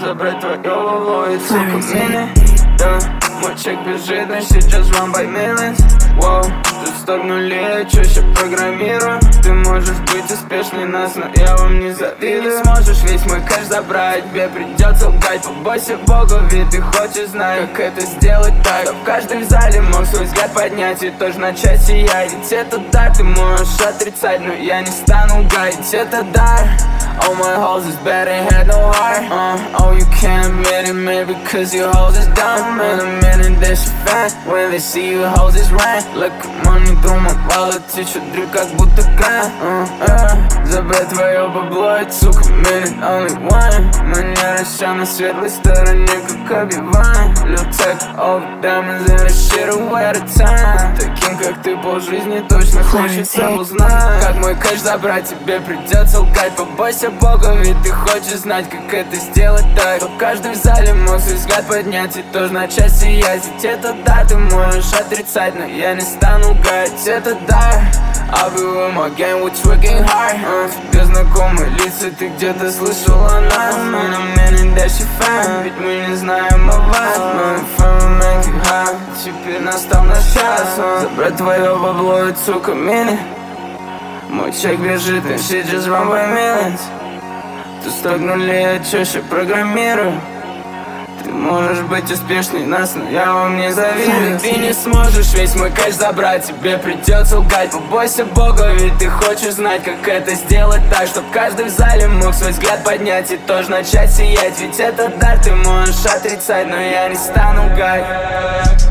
забрать твое бабло и сука мини. Да, мой чек безжитный, сейчас run by millions. Воу, тут 100 нулей, чё ща программирую. Ты можешь быть успешней нас, но я вам не завидую. Ты не сможешь весь мой кэш забрать, тебе придется лгать. Побойся Бога, ведь ты хочешь знать, как это сделать так, чтоб каждый в зале мог свой взгляд поднять и тоже начать сиять. Ведь это дар, ты можешь отрицать, но я не стану лгать. Ведь это дар. All my hoes is bad, ain't had no heart. Oh, you can't admit it, maybe cause your hoes is dumb. In a minute that she fine, when they see you hoes is rain. Look, money through my wallet, течет дрю, как будто кран. Забрать твое бабло, это, сука, minute only one. Манера ща на светлой стороне, как Оби-Ван. Lil Tech, all the diamonds in this shit away at a time. Таким, как ты, полжизни точно хочется узнать. Как мой кэш забрать, тебе придется лгать. Побойся Бога, ведь ты хочешь знать, как это сделать так, чтоб каждый в зале мог свой взгляд поднять и тоже начать сиять. Ведь это да, ты можешь отрицать, но я не стану лгать. Это да, I'll be with my gang, we're twerking hard. Тебе знакомые лица, ты где-то слышал о нас. Man, I'm in that she fine, ведь мы не знаем о вас. Man, from make it high, теперь настал наш час. Забрать твое бабло, это, сука, мини. Мой чек бежит, and shit just run by millions. Тут 100 нулей, я чё ща программирую. Ты можешь быть успешней нас, но я вам не завидую. Ты не сможешь весь мой кэш забрать, тебе придется лгать. Побойся Бога, ведь ты хочешь знать, как это сделать так, чтоб каждый в зале мог свой взгляд поднять и тоже начать сиять. Ведь это дар, ты можешь отрицать, но я не стану лгать.